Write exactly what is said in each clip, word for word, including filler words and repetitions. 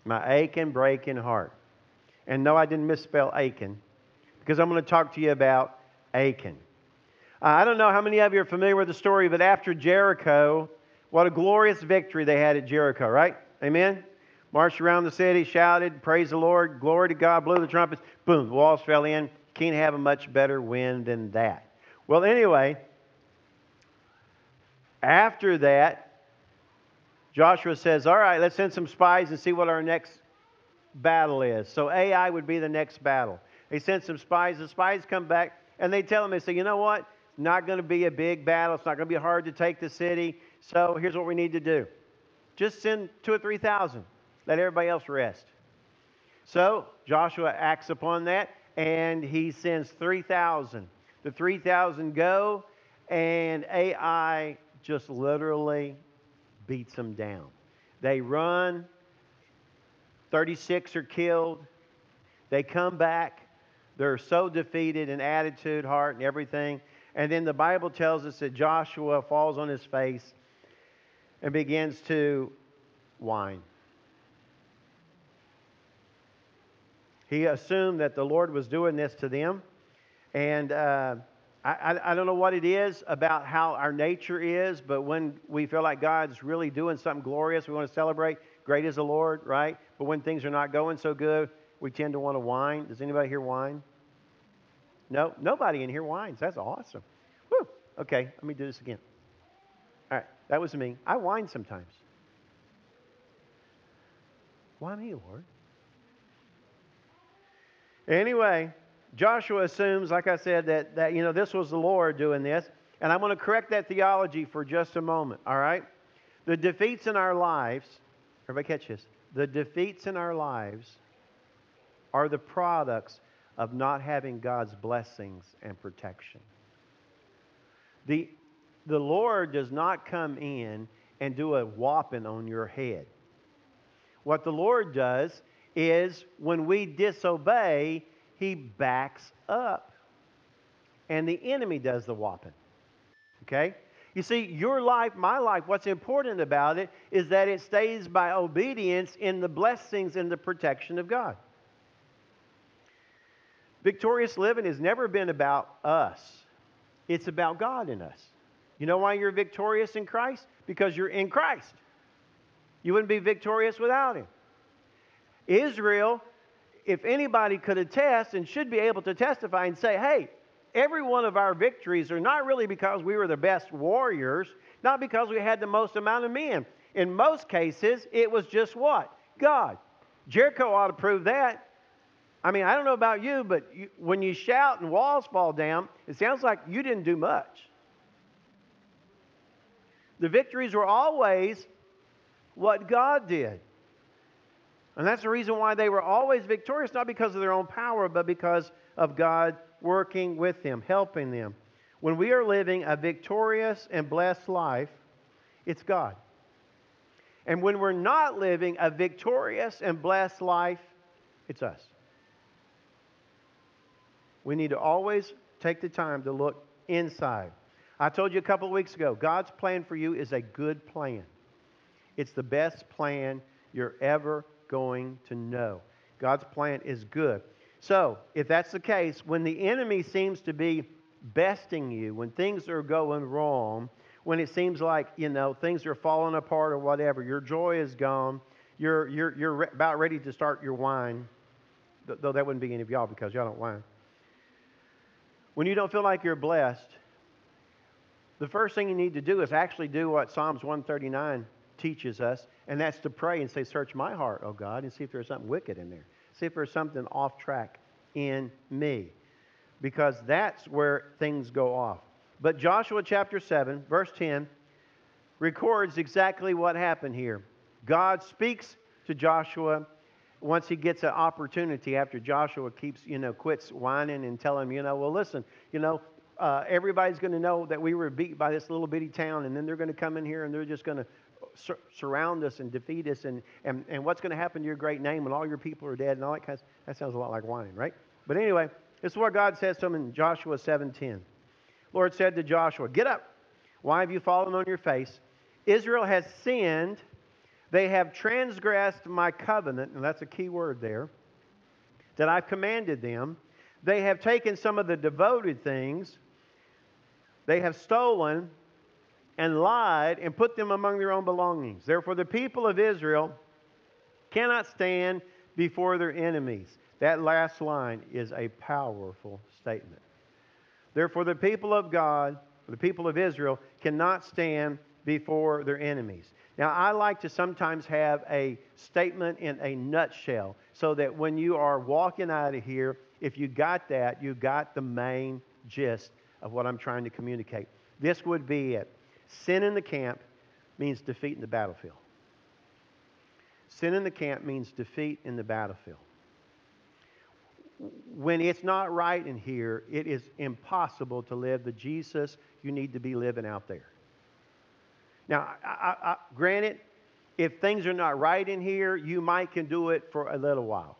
My aching, breaking heart. And no, I didn't misspell Achan, because I'm going to talk to you about Achan. Uh, I don't know how many of you are familiar with the story, but after Jericho, what a glorious victory they had at Jericho, right? Amen? Marched around the city, shouted, praise the Lord, glory to God, blew the trumpets. Boom, the walls fell in. Can't have a much better win than that. Well, anyway, after that, Joshua says, all right, let's send some spies and see what our next battle is. So Ai would be the next battle. They sent some spies. The spies come back and they tell them, they say, you know what? It's not going to be a big battle. It's not going to be hard to take the city. So here's what we need to do. Just send two or three thousand. Let everybody else rest. So Joshua acts upon that and he sends three thousand. The three thousand go and Ai just literally beats them down. They run. thirty-six are killed. They come back. They're so defeated in attitude, heart, and everything. And then the Bible tells us that Joshua falls on his face and begins to whine. He assumed that the Lord was doing this to them. And uh, I, I, I don't know what it is about how our nature is, but when we feel like God's really doing something glorious, we want to celebrate. Great is the Lord, right? But when things are not going so good, we tend to want to whine. Does anybody here whine? No? Nobody in here whines. That's awesome. Woo! Okay, let me do this again. All right, that was me. I whine sometimes. Why me, Lord? Anyway, Joshua assumes, like I said, that, that you know this was the Lord doing this. And I'm going to correct that theology for just a moment, all right? The defeats in our lives, everybody catch this, the defeats in our lives are the products of not having God's blessings and protection. The, the Lord does not come in and do a whopping on your head. What the Lord does is when we disobey, He backs up. And the enemy does the whopping. Okay? You see, your life, my life, what's important about it is that it stays by obedience in the blessings and the protection of God. Victorious living has never been about us. It's about God in us. You know why you're victorious in Christ? Because you're in Christ. You wouldn't be victorious without Him. Israel, if anybody could attest and should be able to testify and say, hey, every one of our victories are not really because we were the best warriors, not because we had the most amount of men. In most cases, it was just what? God. Jericho ought to prove that. I mean, I don't know about you, but you, when you shout and walls fall down, it sounds like you didn't do much. The victories were always what God did. And that's the reason why they were always victorious, not because of their own power, but because of God working with them, helping them. When we are living a victorious and blessed life, it's God. And when we're not living a victorious and blessed life, it's us. We need to always take the time to look inside. I told you a couple of weeks ago, God's plan for you is a good plan. It's the best plan you're ever going to know. God's plan is good. So, if that's the case, when the enemy seems to be besting you, when things are going wrong, when it seems like, you know, things are falling apart or whatever, your joy is gone, you're, you're, you're re- about ready to start your whine, though that wouldn't be any of y'all because y'all don't whine. When you don't feel like you're blessed, the first thing you need to do is actually do what Psalms one thirty-nine teaches us, and that's to pray and say, search my heart, oh God, and see if there's something wicked in there. See if there's something off track in me. Because that's where things go off. But Joshua chapter seven, verse ten, records exactly what happened here. God speaks to Joshua once he gets an opportunity after Joshua keeps, you know, quits whining and telling him, you know, well, listen, you know, uh, everybody's going to know that we were beat by this little bitty town, and then they're going to come in here and they're just going to sur- surround us and defeat us, and, and, and what's going to happen to your great name when all your people are dead and all that kind of, that sounds a lot like whining, right? But anyway, this is what God says to him in Joshua seven ten. Lord said to Joshua, get up. Why have you fallen on your face? Israel has sinned They have transgressed my covenant, and that's a key word there, that I've commanded them. They have taken some of the devoted things. They have stolen and lied and put them among their own belongings. Therefore, the people of Israel cannot stand before their enemies. That last line is a powerful statement. Therefore, the people of God, the people of Israel, cannot stand before their enemies. Now, I like to sometimes have a statement in a nutshell so that when you are walking out of here, if you got that, you got the main gist of what I'm trying to communicate. This would be it. Sin in the camp means defeat in the battlefield. Sin in the camp means defeat in the battlefield. When it's not right in here, it is impossible to live the Jesus you need to be living out there. Now, I, I, I, granted, if things are not right in here, you might can do it for a little while.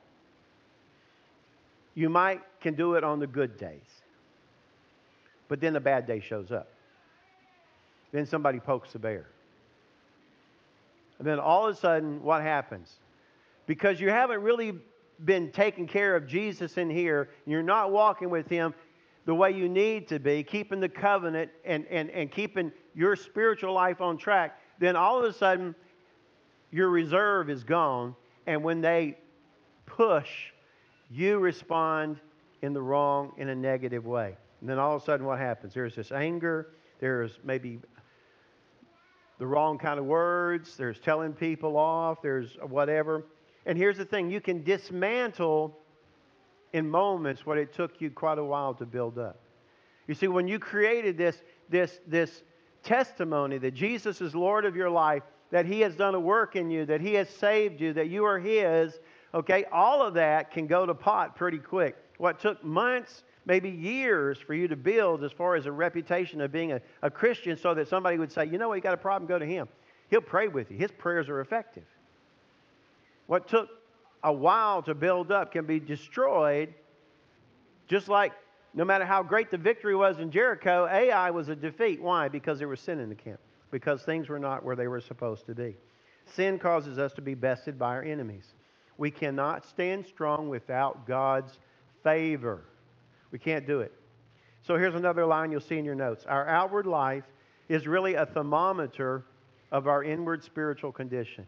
You might can do it on the good days. But then the bad day shows up. Then somebody pokes the bear. And then all of a sudden, what happens? Because you haven't really been taking care of Jesus in here, and you're not walking with Him the way you need to be, keeping the covenant and, and, and keeping your spiritual life on track, then all of a sudden, your reserve is gone, and when they push, you respond in the wrong, in a negative way. And then all of a sudden, what happens? There's this anger, there's maybe the wrong kind of words, there's telling people off, there's whatever. And here's the thing, you can dismantle in moments what it took you quite a while to build up. You see, when you created this, this, this testimony that Jesus is Lord of your life, that He has done a work in you, that He has saved you, that you are His, okay, all of that can go to pot pretty quick. What took months, maybe years for you to build as far as a reputation of being a, a Christian so that somebody would say, you know what, you got a problem, go to Him. He'll pray with you. His prayers are effective. What took a while to build up can be destroyed, just like no matter how great the victory was in Jericho, Ai was a defeat. Why? Because there was sin in the camp. Because things were not where they were supposed to be. Sin causes us to be bested by our enemies. We cannot stand strong without God's favor. We can't do it. So here's another line you'll see in your notes. Our outward life is really a thermometer of our inward spiritual condition.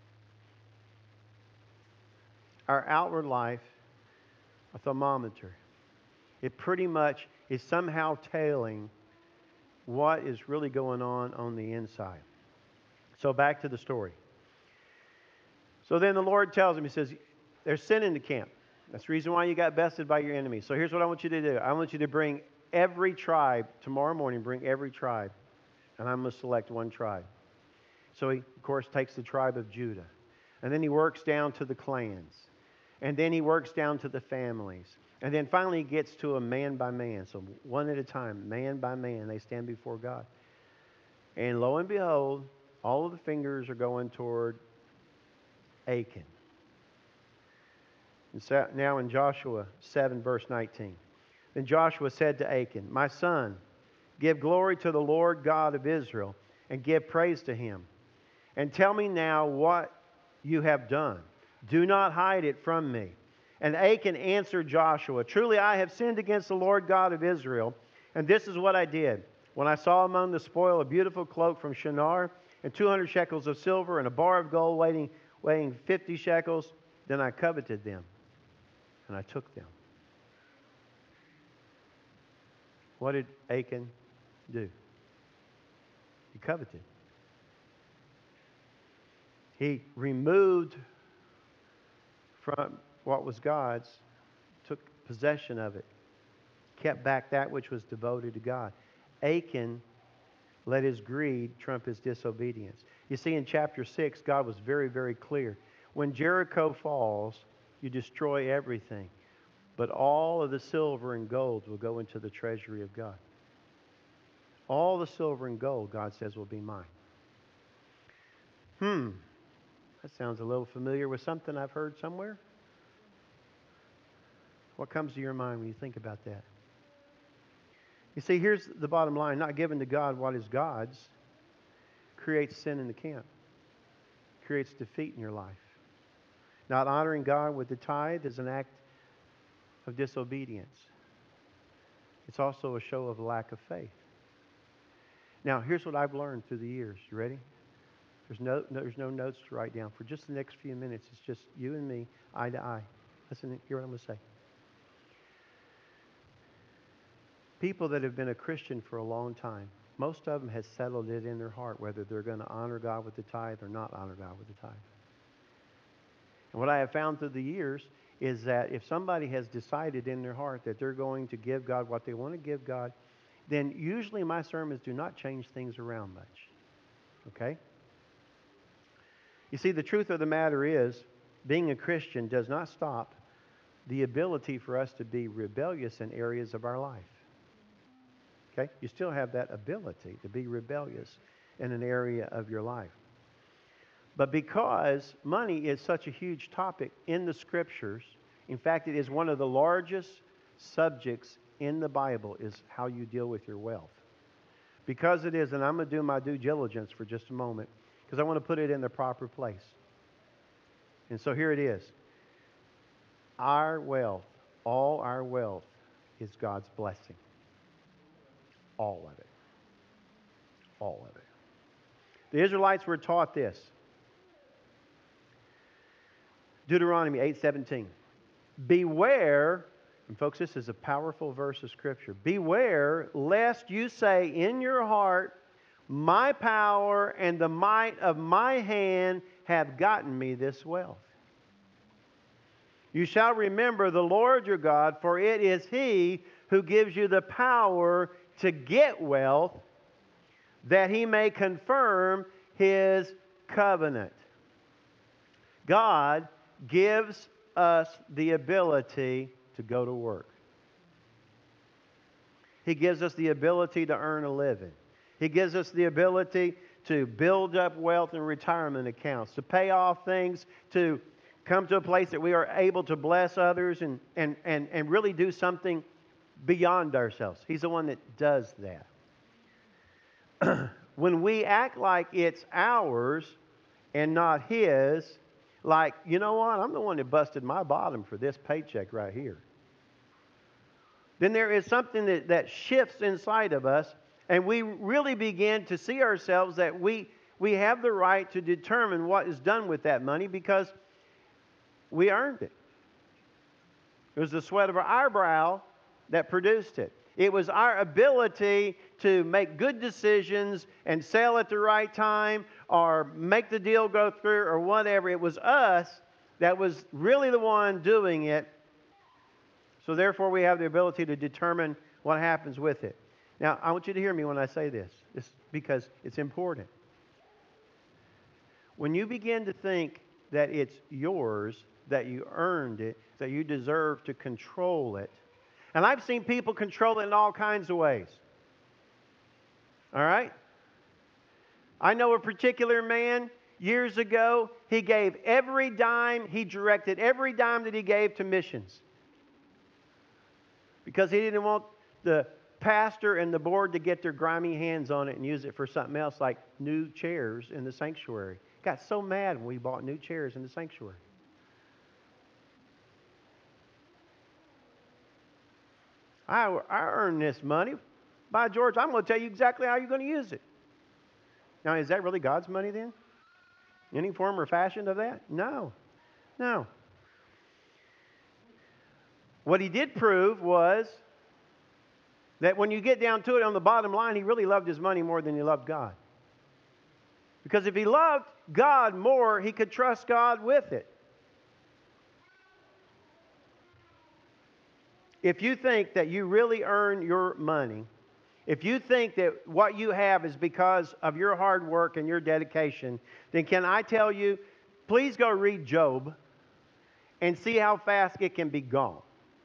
Our outward life, a thermometer. It pretty much is somehow telling what is really going on on the inside. So back to the story. So then the Lord tells him, He says, there's sin in the camp. That's the reason why you got bested by your enemies. So here's what I want you to do. I want you to bring every tribe, tomorrow morning, bring every tribe. And I'm going to select one tribe. So he, of course, takes the tribe of Judah. And then he works down to the clans. And then he works down to the families. And then finally he gets to a man by man. So one at a time, man by man, they stand before God. And lo and behold, all of the fingers are going toward Achan. And so now in Joshua seven, verse nineteen. Then Joshua said to Achan, my son, give glory to the Lord God of Israel, and give praise to Him. And tell me now what you have done. Do not hide it from me. And Achan answered Joshua, truly I have sinned against the Lord God of Israel, and this is what I did. When I saw among the spoil a beautiful cloak from Shinar, and two hundred shekels of silver, and a bar of gold weighing, weighing fifty shekels, then I coveted them, and I took them. What did Achan do? He coveted. He removed from what was God's, took possession of it, kept back that which was devoted to God. Achan let his greed trump his disobedience. You see, in chapter six, God was very, very clear. When Jericho falls, you destroy everything, but all of the silver and gold will go into the treasury of God. All the silver and gold, God says, will be mine. Hmm. That sounds a little familiar with something I've heard somewhere. What comes to your mind when you think about that? You see, here's the bottom line. Not giving to God what is God's creates sin in the camp. creates defeat in your life. Not honoring God with the tithe is an act of disobedience. It's also a show of lack of faith. Now, here's what I've learned through the years. You ready? There's no, no, there's no notes to write down. For just the next few minutes, it's just you and me, eye to eye. Listen, hear what I'm going to say. People that have been a Christian for a long time, most of them has settled it in their heart whether they're going to honor God with the tithe or not honor God with the tithe. And what I have found through the years is that if somebody has decided in their heart that they're going to give God what they want to give God, then usually my sermons do not change things around much. Okay? You see, the truth of the matter is, being a Christian does not stop the ability for us to be rebellious in areas of our life. Okay? You still have that ability to be rebellious in an area of your life. But because money is such a huge topic in the Scriptures, in fact, it is one of the largest subjects in the Bible, is how you deal with your wealth. Because it is, and I'm going to do my due diligence for just a moment, because I want to put it in the proper place. And so here it is. Our wealth, all our wealth, is God's blessing. All of it. All of it. The Israelites were taught this. Deuteronomy eight seventeen. Beware, and folks, this is a powerful verse of Scripture. Beware lest you say in your heart, my power and the might of my hand have gotten me this wealth. You shall remember the Lord your God, for it is He who gives you the power to get wealth, that He may confirm His covenant. God gives us the ability to go to work. He gives us the ability to earn a living. He gives us the ability to build up wealth and retirement accounts, to pay off things, to come to a place that we are able to bless others and, and, and, and really do something beyond ourselves. He's the one that does that. When we act like it's ours and not His, like, you know what, I'm the one that busted my bottom for this paycheck right here, then there is something that, that shifts inside of us, and we really begin to see ourselves that we, we have the right to determine what is done with that money because we earned it. It was the sweat of our brow that produced it. It was our ability to make good decisions and sell at the right time or make the deal go through or whatever. It was us that was really the one doing it. So therefore we have the ability to determine what happens with it. Now, I want you to hear me when I say this, this because it's important. When you begin to think that it's yours, that you earned it, that you deserve to control it, and I've seen people control it in all kinds of ways. All right? I know a particular man years ago, he gave every dime, he directed every dime that he gave to missions. Because he didn't want the pastor and the board to get their grimy hands on it and use it for something else like new chairs in the sanctuary. Got so mad when we bought new chairs in the sanctuary. I, I earned this money. By George, I'm going to tell you exactly how you're going to use it. Now, is that really God's money then? Any form or fashion of that? No. No. What he did prove was that when you get down to it on the bottom line, he really loved his money more than he loved God. Because if he loved God more, he could trust God with it. If you think that you really earn your money, if you think that what you have is because of your hard work and your dedication, then can I tell you, please go read Job and see how fast it can be gone.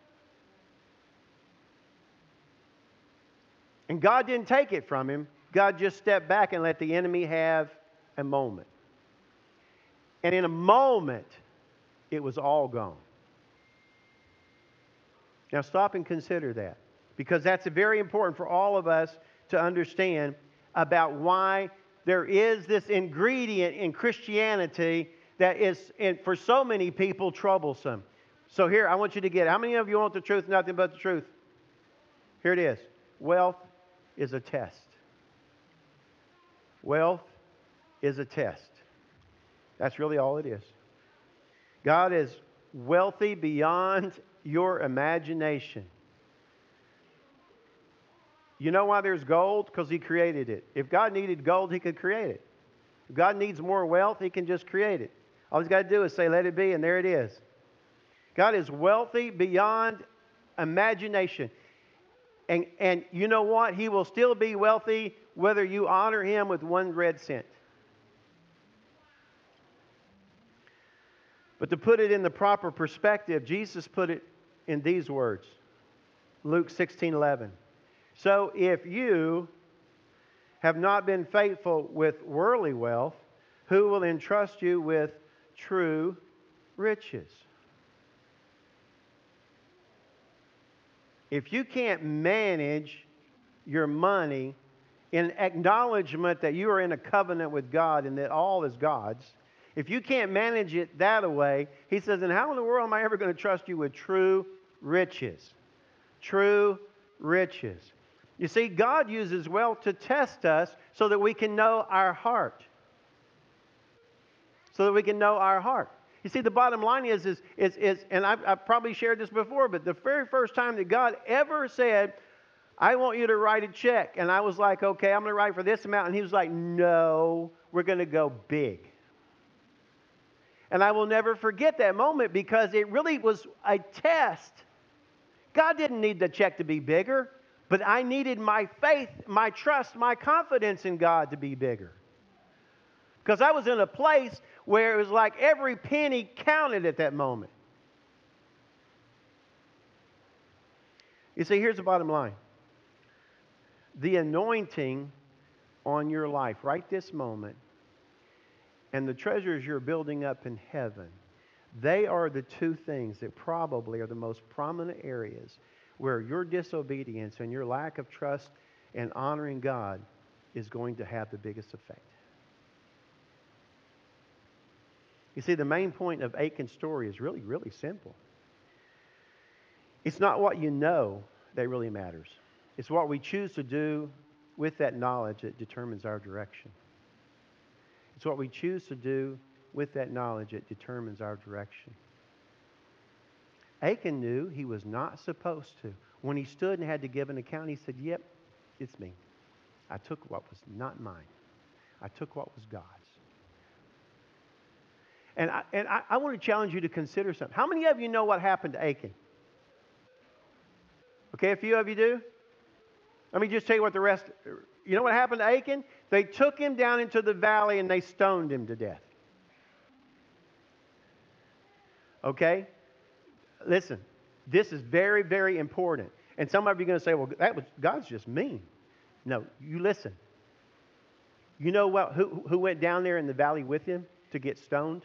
And God didn't take it from him. God just stepped back and let the enemy have a moment. And in a moment, it was all gone. Now stop and consider that, because that's very important for all of us to understand about why there is this ingredient in Christianity that is, in, for so many people, troublesome. So here, I want you to get it. How many of you want the truth, nothing but the truth? Here it is. Wealth is a test. Wealth is a test. That's really all it is. God is wealthy beyond your imagination. You know why there's gold? Because He created it. If God needed gold, He could create it. If God needs more wealth, He can just create it. All He's got to do is say, let it be, and there it is. God is wealthy beyond imagination. And, and you know what? He will still be wealthy whether you honor Him with one red cent. But to put it in the proper perspective, Jesus put it in these words. Luke sixteen eleven. So if you have not been faithful with worldly wealth, who will entrust you with true riches? If you can't manage your money in acknowledgement that you are in a covenant with God and that all is God's, if you can't manage it that way, He says, then how in the world am I ever going to trust you with true riches? True riches. You see, God uses wealth to test us so that we can know our heart. So that we can know our heart. You see, the bottom line is, is, is, is and I've, I've probably shared this before, but the very first time that God ever said, I want you to write a check. And I was like, okay, I'm going to write for this amount. And He was like, no, we're going to go big. And I will never forget that moment because it really was a test. God didn't need the check to be bigger, but I needed my faith, my trust, my confidence in God to be bigger. Because I was in a place where it was like every penny counted at that moment. You see, here's the bottom line. The anointing on your life right this moment and the treasures you're building up in heaven, they are the two things that probably are the most prominent areas where your disobedience and your lack of trust and honoring God is going to have the biggest effect. You see, the main point of Achan's story is really, really simple. It's not what you know that really matters. It's what we choose to do with that knowledge that determines our direction. It's what we choose to do with that knowledge that determines our direction. Achan knew he was not supposed to. When he stood and had to give an account, he said, yep, it's me. I took what was not mine. I took what was God's. And I, and I, I want to challenge you to consider something. How many of you know what happened to Achan? Okay, a few of you do. Let me just tell you what the rest... You know what happened to Achan? They took him down into the valley and they stoned him to death. Okay? Listen, this is very, very important. And some of you are going to say, well, that was, God's just mean. No, you listen. You know what? Who, who went down there in the valley with him to get stoned?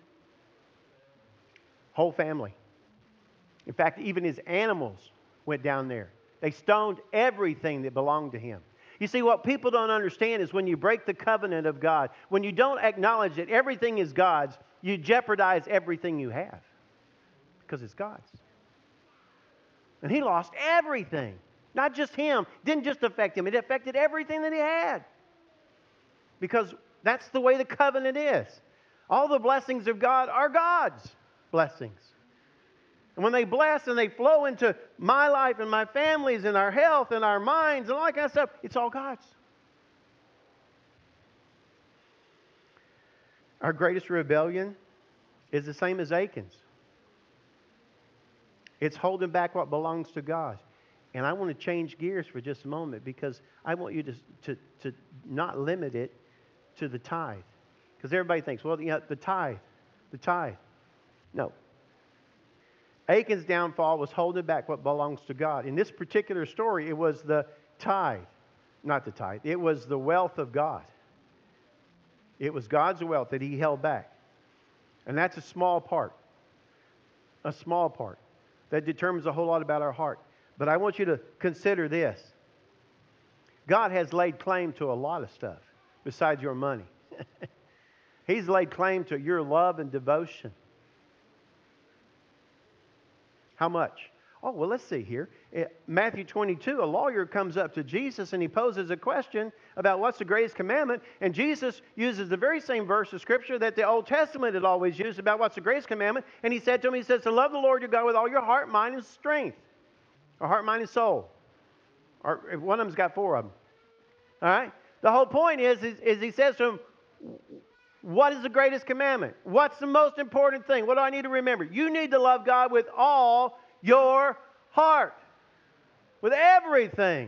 Whole family. In fact, even his animals went down there. They stoned everything that belonged to him. You see, what people don't understand is when you break the covenant of God, when you don't acknowledge that everything is God's, you jeopardize everything you have because it's God's. And he lost everything. Not just him. It didn't just affect him. It affected everything that he had. Because that's the way the covenant is. All the blessings of God are God's blessings. And when they bless and they flow into my life and my family's and our health and our minds and all that kind of stuff, it's all God's. Our greatest rebellion is the same as Achan's. It's holding back what belongs to God. And I want to change gears for just a moment because I want you to, to, to not limit it to the tithe. Because everybody thinks, well, you know, the tithe, the tithe. No. Achan's downfall was holding back what belongs to God. In this particular story, it was the tithe. Not the tithe. It was the wealth of God. It was God's wealth that he held back. And that's a small part. A small part. That determines a whole lot about our heart. But I want you to consider this. God has laid claim to a lot of stuff besides your money. He's laid claim to your love and devotion. How much? Oh, well, let's see here. In Matthew twenty-two, a lawyer comes up to Jesus and he poses a question about what's the greatest commandment. And Jesus uses the very same verse of Scripture that the Old Testament had always used about what's the greatest commandment. And he said to him, he says, to love the Lord your God with all your heart, mind, and strength. Or heart, mind, and soul. Or one of them's got four of them. All right? The whole point is, is, is he says to him, what is the greatest commandment? What's the most important thing? What do I need to remember? You need to love God with all your heart. With everything.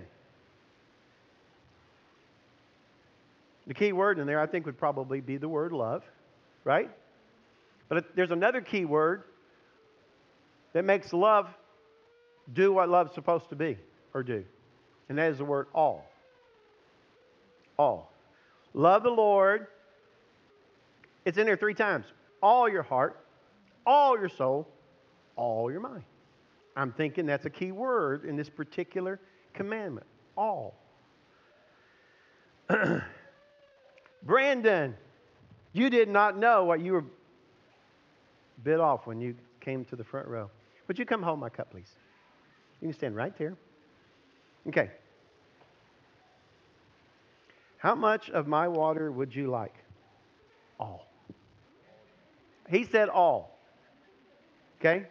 The key word in there, I think, would probably be the word love. Right? But there's another key word that makes love do what love's supposed to be or do. And that is the word all. All. Love the Lord. It's in there three times. All your heart, all your soul, all your mind. I'm thinking that's a key word in this particular commandment. All. Brandon, you did not know what you were bit off when you came to the front row. Would you come hold my cup, please? You can stand right there. Okay. How much of my water would you like? All. He said all. Okay?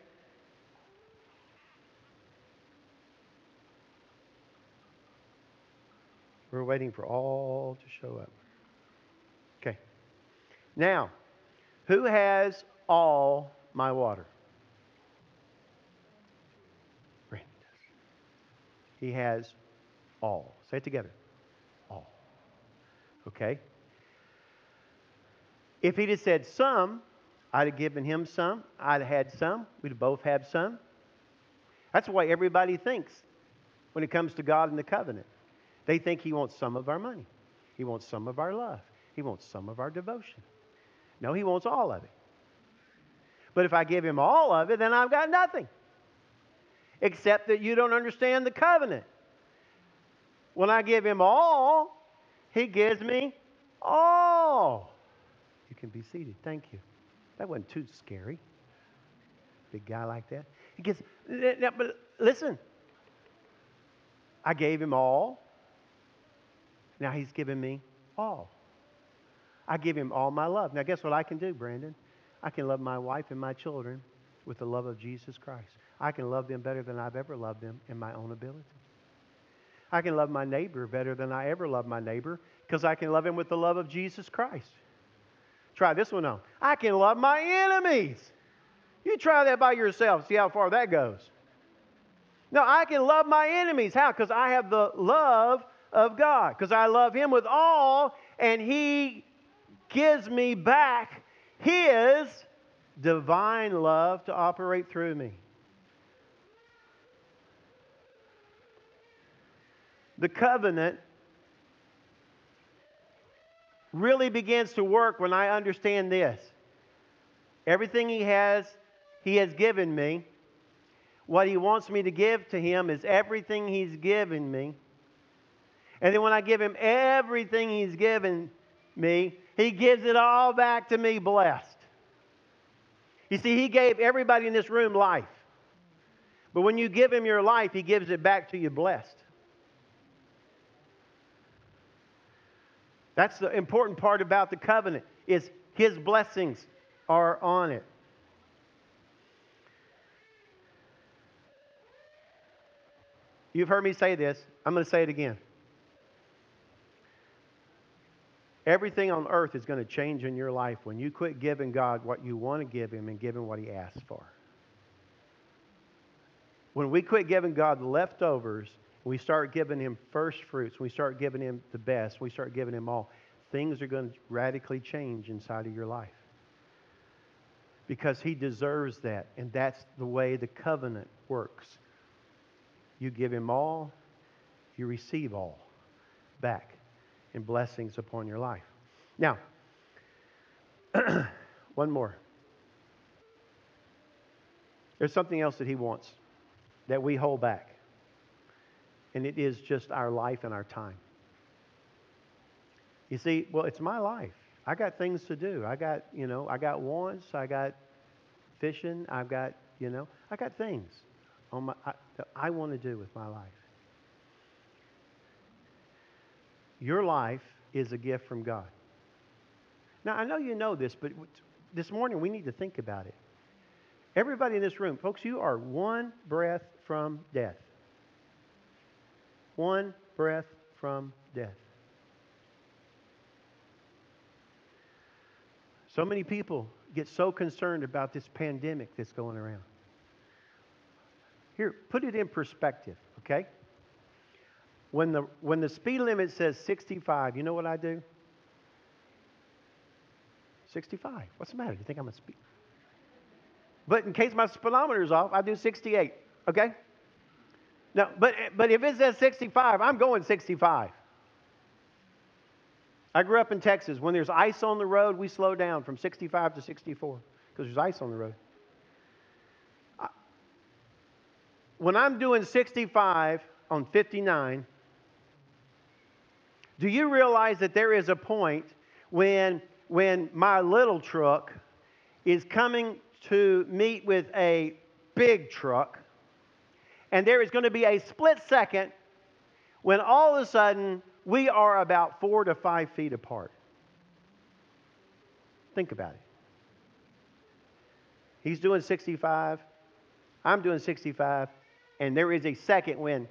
We're waiting for all to show up. Okay. Now, who has all my water? Brandon does. He has all. Say it together. All. Okay? If he'd have said some, I'd have given him some. I'd have had some. We'd both have some. That's why everybody thinks when it comes to God and the covenant. They think he wants some of our money. He wants some of our love. He wants some of our devotion. No, he wants all of it. But if I give him all of it, then I've got nothing. Except that you don't understand the covenant. When I give him all, he gives me all. You can be seated. Thank you. That wasn't too scary. Big guy like that. He gets, but listen. I gave him all. Now he's given me all. I give him all my love. Now guess what I can do, Brandon? I can love my wife and my children with the love of Jesus Christ. I can love them better than I've ever loved them in my own ability. I can love my neighbor better than I ever loved my neighbor because I can love him with the love of Jesus Christ. Try this one on. I can love my enemies. You try that by yourself. See how far that goes. No, I can love my enemies. How? Because I have the love of God. Because I love him with all, and he gives me back his divine love to operate through me. The covenant really begins to work when I understand this. Everything he has, he has given me. What he wants me to give to him is everything he's given me. And then when I give him everything he's given me, he gives it all back to me blessed. You see, he gave everybody in this room life. But when you give him your life, he gives it back to you blessed. That's the important part about the covenant, is his blessings are on it. You've heard me say this. I'm going to say it again. Everything on earth is going to change in your life when you quit giving God what you want to give him and give him what he asks for. When we quit giving God the leftovers, we start giving him first fruits, we start giving him the best, we start giving him all, things are going to radically change inside of your life. Because he deserves that, and that's the way the covenant works. You give him all, you receive all back in blessings upon your life. Now, one more. There's something else that he wants that we hold back. And it is just our life and our time. You see, well, it's my life. I got things to do. I got, you know, I got wants. I got fishing. I've got, you know, I got things on my I, that I want to do with my life. Your life is a gift from God. Now, I know you know this, but this morning we need to think about it. Everybody in this room, folks, you are one breath from death. One breath from death. So many people get so concerned about this pandemic that's going around. Here, put it in perspective, okay? When the when the speed limit says sixty-five, you know what I do? sixty-five. What's the matter? You think I'm a speed? But in case my speedometer's off, I do sixty-eight, okay? No, but but if it says sixty-five, I'm going sixty-five. I grew up in Texas. When there's ice on the road, we slow down from sixty-five to sixty-four because there's ice on the road. When I'm doing sixty-five on fifty-nine, do you realize that there is a point when when my little truck is coming to meet with a big truck, and there is going to be a split second when all of a sudden we are about four to five feet apart? Think about it. He's doing sixty-five. I'm doing sixty-five. And there is a second when,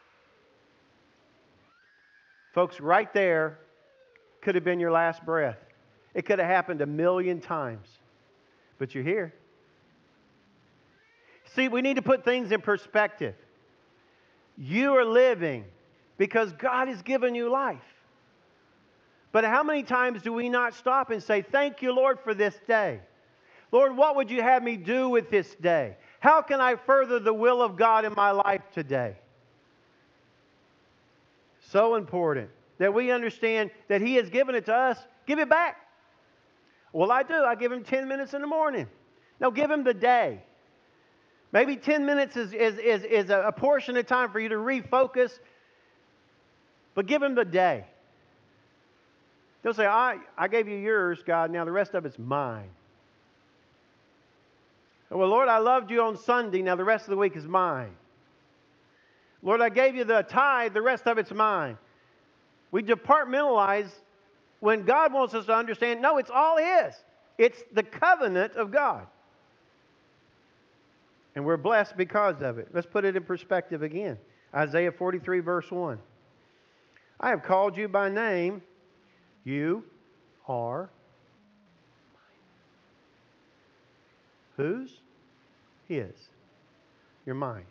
folks, right there could have been your last breath. It could have happened a million times. But you're here. See, we need to put things in perspective. You are living because God has given you life. But how many times do we not stop and say, thank you, Lord, for this day? Lord, what would you have me do with this day? How can I further the will of God in my life today? So important that we understand that He has given it to us. Give it back. Well, I do. I give Him ten minutes in the morning. No, give Him the day. Maybe ten minutes is, is, is, is a portion of time for you to refocus. But give Him the day. They'll say, I, I gave you yours, God. Now the rest of it's mine. Well, Lord, I loved you on Sunday. Now the rest of the week is mine. Lord, I gave you the tithe. The rest of it's mine. We departmentalize when God wants us to understand, no, it's all His. It's the covenant of God. And we're blessed because of it. Let's put it in perspective again. Isaiah forty-three, verse one. I have called you by name. You are whose? His. You're mine.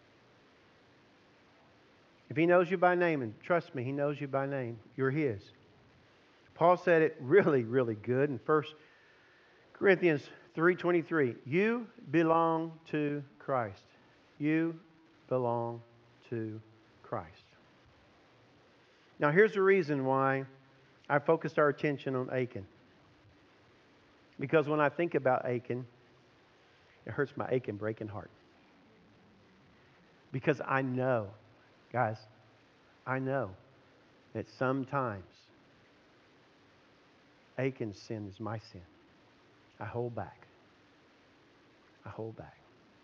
If He knows you by name, and trust me, He knows you by name, you're His. Paul said it really, really good in First Corinthians three twenty-three. You belong to Christ. You belong to Christ. Now here's the reason why I focused our attention on Achan. Because when I think about Achan, it hurts my aching, breaking heart. Because I know, guys, I know that sometimes Achan's sin is my sin. I hold back. I hold back.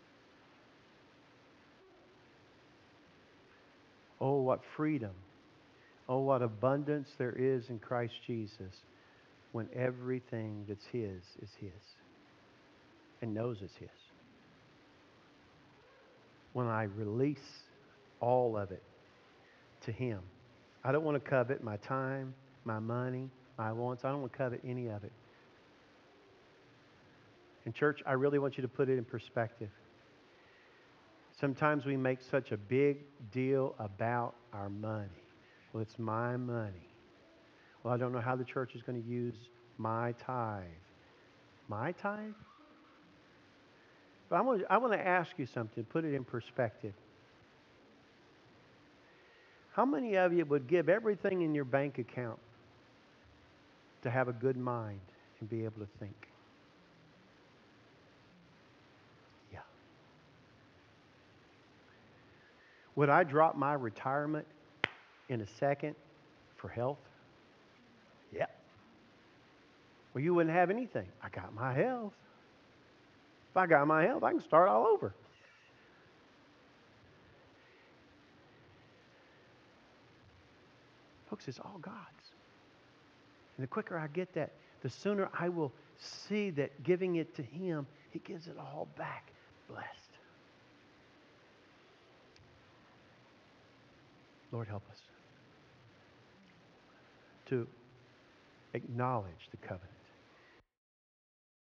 Oh, what freedom. Oh, what abundance there is in Christ Jesus when everything that's His is His and knows it's His. When I release all of it to Him. I don't want to covet my time, my money, my wants. I don't want to covet any of it. And church, I really want you to put it in perspective. Sometimes we make such a big deal about our money. Well, it's my money. Well, I don't know how the church is going to use my tithe. My tithe? But I want, I want to ask you something, put it in perspective. How many of you would give everything in your bank account to have a good mind and be able to think? Yeah. Would I drop my retirement in a second for health? Yeah. Well, you wouldn't have anything. I got my health. If I got my health, I can start all over. Folks, it's all God's. And the quicker I get that, the sooner I will see that giving it to Him, He gives it all back blessed. Lord, help us to acknowledge the covenant.